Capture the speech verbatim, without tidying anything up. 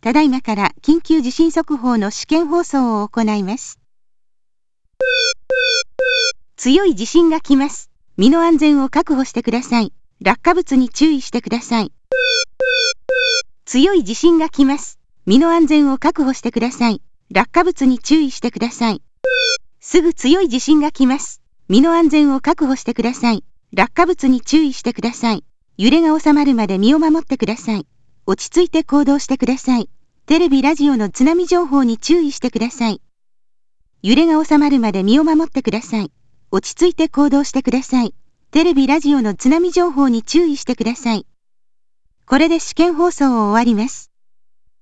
ただいまから緊急地震速報の試験放送を行います。強い地震が来ます。身の安全を確保してください。落下物に注意してください。強い地震が来ます。身の安全を確保してください。落下物に注意してください。すぐ強い地震が来ます。身の安全を確保してください。落下物に注意してください。揺れが収まるまで身を守ってください。落ち着いて行動してください。テレビ、ラジオの津波情報に注意してください。揺れが収まるまで身を守ってください。落ち着いて行動してください。テレビ、ラジオの津波情報に注意してください。これで試験放送を終わります。